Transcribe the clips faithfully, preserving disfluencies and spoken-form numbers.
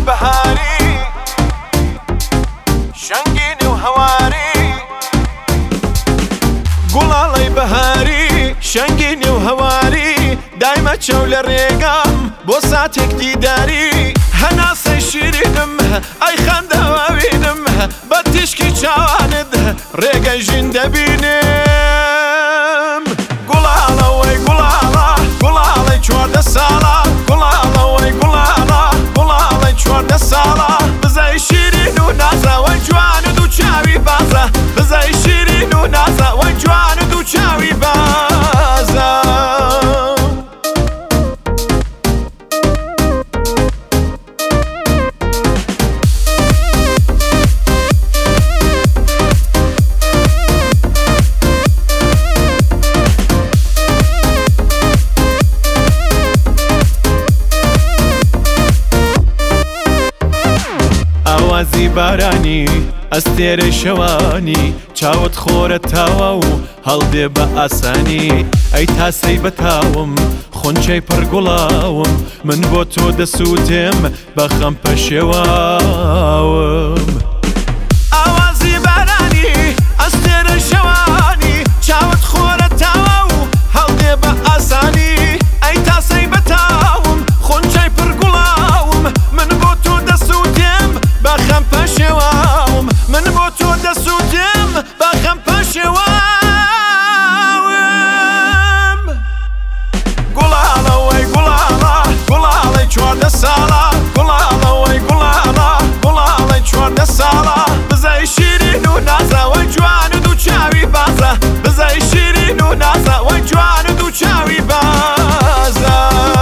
بهاري شنگيني وهواري گوڵاڵەی بەهاری شەنگینی و هەواری دایمە چەو لە ڕێگام بۆ ساتێک دیداری هەناسەی شیرینم ئەی خەندەوەوینم بە تیشکی چاوانت ڕێگەی ژین دەبینم گوڵاڵەوەی گوڵاڵە گوڵاڵەی چواردە ساڵە گوڵاڵەوەی گوڵاڵە گوڵاڵەی چواردە ساڵە بزای شیرین و نازە وەی جوانت و چاوی بازە بزای شیرین و نازە وەی جوانت و چاوی بازە ئاوازی بارانی ئەستێرەی شەوانی چاوت خۆرە تاوە و هەڵدێ بە ئاسانی ئەی تاسەی بەتاوم خۆنچەی پڕگوڵاوم من بۆ تۆ دەسووتێم بە خەم پەشێواوم ئاوازی بارانی ئەستێرەی شەوانی چاوت خۆرە تاوە و هەڵدێ بە ئاسانی ئەی تاسەی بەتاوم خۆنچەی پڕگوڵاوم من بۆ تۆ دەسووتێم بە خەم پەشێواوم من بۆ تۆ دەسووتێم بە خەم پەشێواوم گوڵاڵەوەی گوڵاڵە گوڵاڵەی چواردە ساڵە گوڵاڵەوەی گوڵاڵە گوڵاڵەی چواردە ساڵە بزای شیرین و نازە وەی جوانت و چاوی بازە بزای شیرین و نازە وەی جوانت و چاوی بازە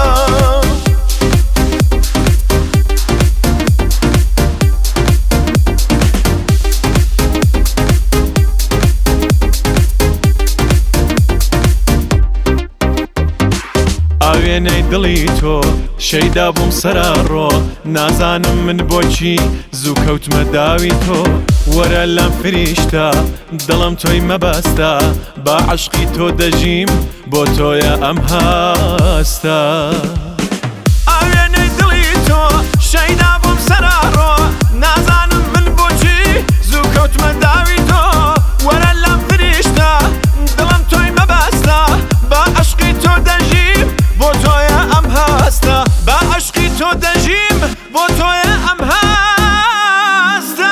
وێنەی دڵی تۆ شەیدا بووم سەرڕۆ نازانم من بۆچی زوو کەوتمە داوی تۆ وەرە لەم فریشتە دڵم تۆی مەبەستە با عەشقی تۆ دەژیم بۆ تۆیە ئەم هەستە ئاوێنەی دڵی تۆ شەیدا بووم سەرڕۆ نازانم من بۆچی زوو کەوتمە داوی تۆ وەرە لەم فریشتە دڵم تۆی مەبەستە با عەشقی تۆ دەژیم بۆ تۆیە ئەم هەستە با عەشقی تۆ دەژیم بۆ تۆیە ئەم هەستە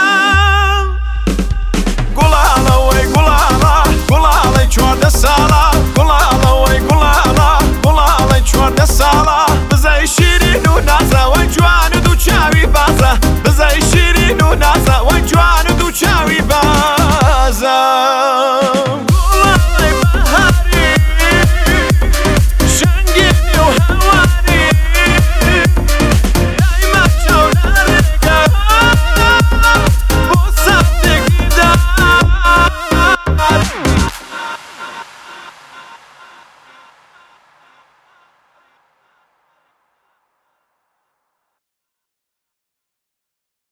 گوڵاڵەوەی گوڵاڵە گوڵاڵەی چواردە ساڵە گوڵاڵەوەی گوڵاڵە گوڵاڵەی چواردە ساڵە بزای شیرین و نازە وەی جوانت و چاوی بازە بزای شیرین و نازە وەی جوانت و چاوی بازە